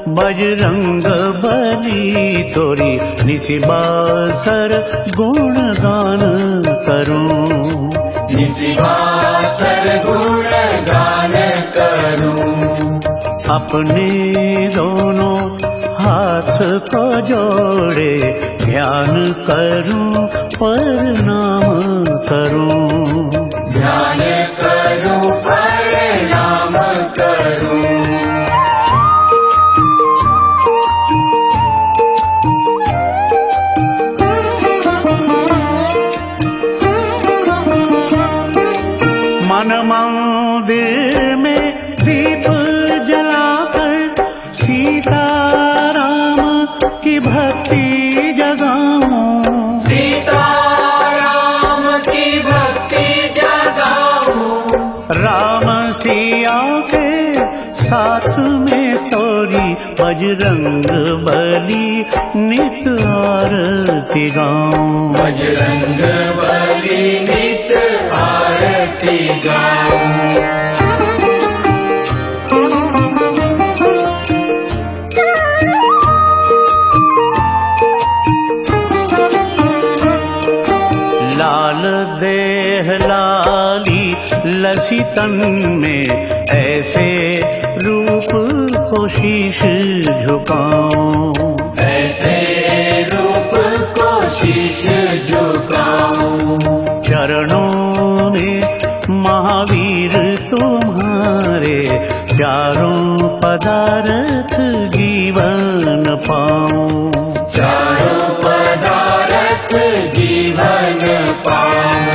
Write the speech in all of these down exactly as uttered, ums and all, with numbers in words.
बजरंग बली तोरी निशिबासर गुणगान करूं, निशिबासर गुणगान करूं। अपने दोनों हाथ को जोड़े ध्यान करूं, प्रणाम करूं, ध्यान करूं, प्रणाम करूं। मन मंदिर में दीप जलाकर सीताराम की भक्ति जगाऊं, सीताराम की भक्ति जगाऊं। राम सिया के साथ में तोरी बजरंग बली नित आरती गाऊं, बजरंग बली नित आरती गाऊं। लाल देह लाली लसितन में ऐसे रूप को शीश झुकाऊं, ऐसे रूप को शीश झुकाऊं। चरणों में महावीर तुम्हारे चारों पदार्थ जीवन पाऊं, चारों पदार्थ जीवन पाऊं।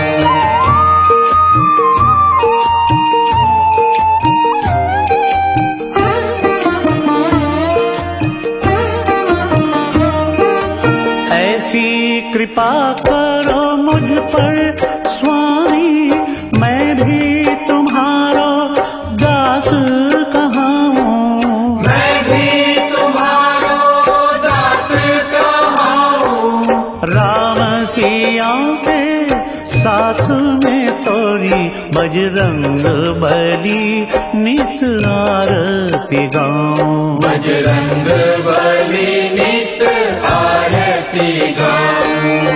ऐसी कृपा करो मुझ पर स्वामी, मैं भी तुम्हारा दास कहाऊं, मैं भी तुम्हारो दास कहाऊं। राम सिया के साथ में तोरी बजरंग बली नित आरती गाऊं, बजरंग बली नित आरती गाऊं।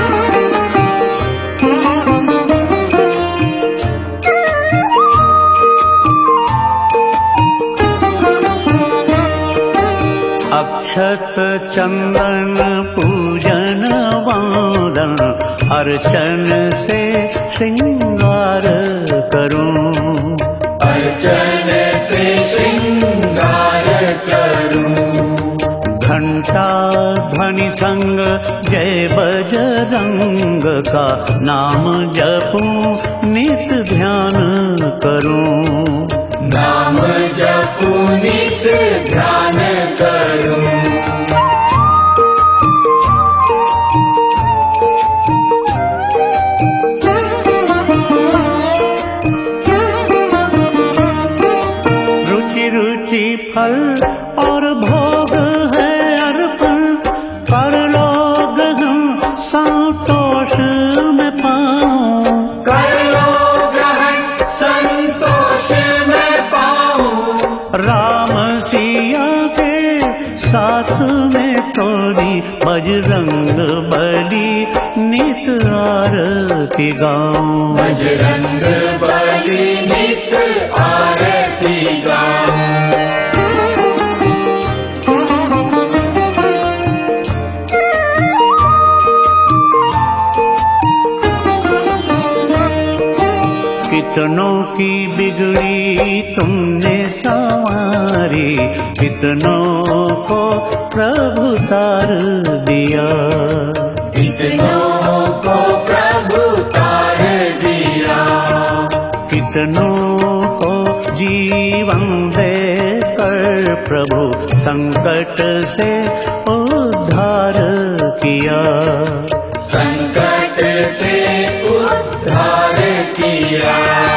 अक्षत चंदन पूजन वादन अर्चन से श्रृंगार करूं, अर्चन से श्रृंगार करूं। घंटा ध्वनि संग जय बजरंग का नाम जपूं, नित ध्यान करूं, नाम जपूं, नित ध्यान करूं। रुचि रुचि फल और भोग है अर्पण, कर लो ग्रहण संतोष में पाऊं, कर लो ग्रहण संतोष में पाऊं। राम सिया के साथ में तोरी बजरंग बली नित आरती गाऊं, बजरंग बली नित आरती गाऊं। कितनों की बिगड़ी तुमने संवारी, कितनों को प्रभु तार दिया, कितनों को प्रभु तार दिया। कितनों को जीवन दे कर प्रभु संकट से उद्धार किया, संकट से उद्धार किया।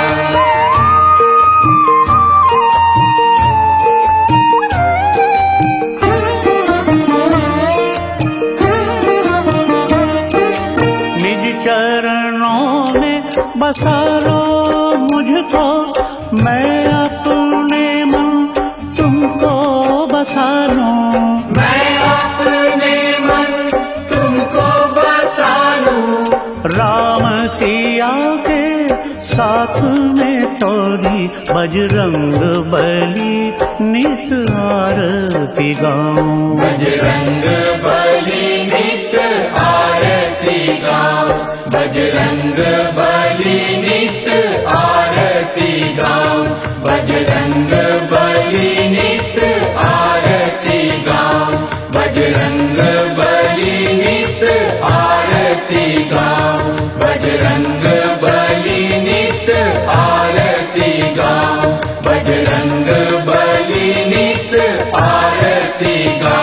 निज चरणों में बसा लो मुझको, मैं अपने मन तुमको बसा लूं। मैं अपने मन तुमको बसा लूं। राम सिया के साथ में तोरी बजरंग बली नित आरती गाऊं। बजरंग बली नित आरती गाऊं। बजरंग बली नित आरती गाऊं। बजरंग बली नित आरती गाऊं। बजरंग बली नित आरती गाऊं। बजरंग बली नित आरती गाऊं। बजरंग बली नित आरती गाऊं।